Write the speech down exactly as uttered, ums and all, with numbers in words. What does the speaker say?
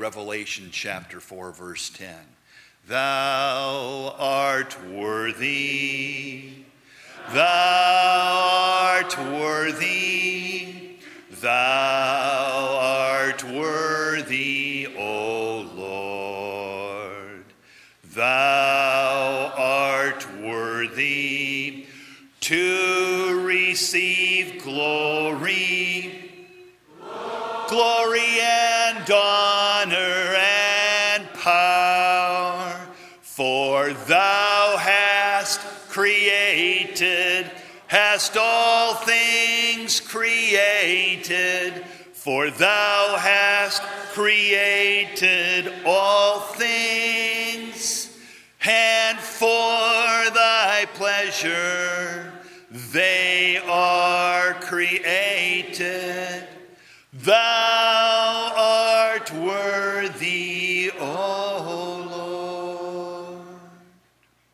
Revelation chapter four, verse ten. Thou art worthy, thou art worthy, thou art worthy, O Lord. Thou art worthy to receive glory, glory and honor and power, for thou hast created, hast all things created, for thou hast created all things, and for thy pleasure they are created. Thou art worthy, O